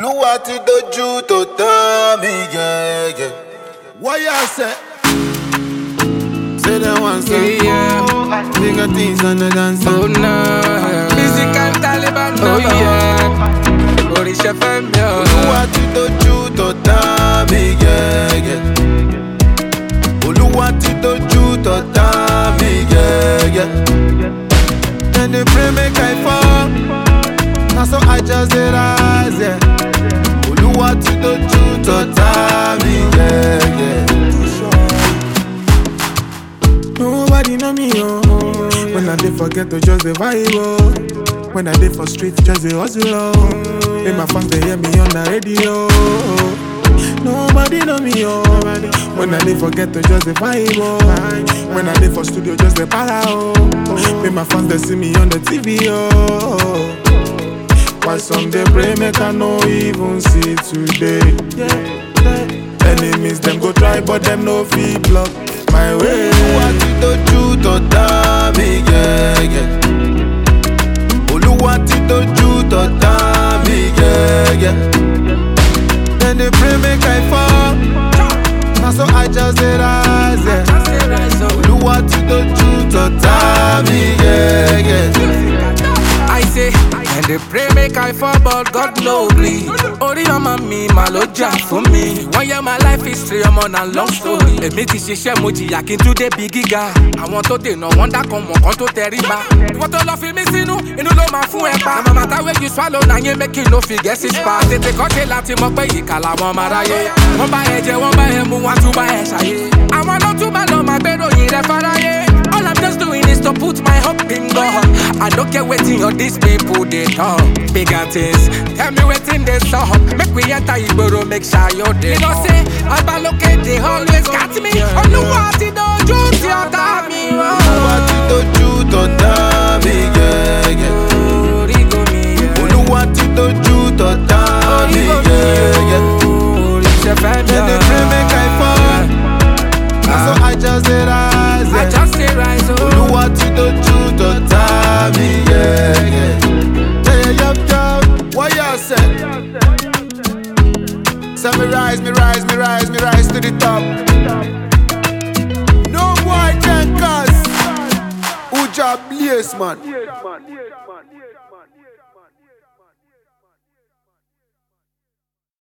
Olúwa ti dojú tó tán mi gẹ́gẹ́. What you say? Say that one song. Yeah. Bigger things on the dance. Oh no. Music and Taliban. Oh yeah. Orisha fam yo. Olúwa ti dojú tó tán mi gẹ́gẹ́. Olúwa ti dojú tó tán mi gẹ́gẹ́. Then they pray make I fall. Now so I just did rise, yeah. Olúwa ti dojú tó tán mi gẹ́gẹ́. Nobody know me, oh. When I dey forget to just the vibe, oh. When I dey for street, just the hustle, oh. Make my fans they hear me on the radio. Nobody know me, oh. When I dey forget to just the vibe, oh. When I dey for studio, just the para, oh. Make my fans they see me on the TV, oh. Why some they pray, make I no even see today. Enemies them go try, but them no fee block my way. Olúwa ti dojú tó tán mi gẹ́gẹ́. Olúwa ti dojú tó tán mi gẹ́gẹ́. Then they pray make I fall. Now so I just did rise, yeah. Olúwa ti dojú tó tán mi gẹ́gẹ́. I say, and they pray make I fall, but God no gree. Ori mama mi maloja for me. 1 year my life history, I'm on a long story. Èmi ti ṣiṣẹ́ mo jìyà kí n tún débi gíga. Àwọn tó dènà wọ́n dákan mọ̀ kan tó tẹríba. Ìwọ́n tó lọ fi mí sínú, inú ló máa fún ẹ pa. Mama ta wey you swallow na yẹn make you no forget six pa. Tètè kọ́ ṣe láti mọ̀ pé ìkà làwọn máa ráyé. Wọ́n bá ẹ jẹ, wọ́n bá ẹ mú, wọ́n tún bá ẹ ṣàyé. Àwọn ló tún bá lọ máa gbèrò yìí rẹ fáráyé. All I'm just doing is to put my hope in God. I don't care waiting on these people they talk. Bigger things, tell me waiting they saw. Make we enter Igboro, make sure you're there. You know say, Abalokate they always got me. Olúwa ti dojú tí ọ̀tá mi wá. Olúwa ti dojú tó tán mi gẹ́gẹ́. Olúwa ti dojú tó tán mi gẹ́gẹ́. Then they pray make I fall. Now so I just did rise, yeah. I just say rise, oh. Olúwa ti dojú tó tán mi gẹ́gẹ́. What you say? Say me rise to the top. No boy can cause. Uja blaze, man.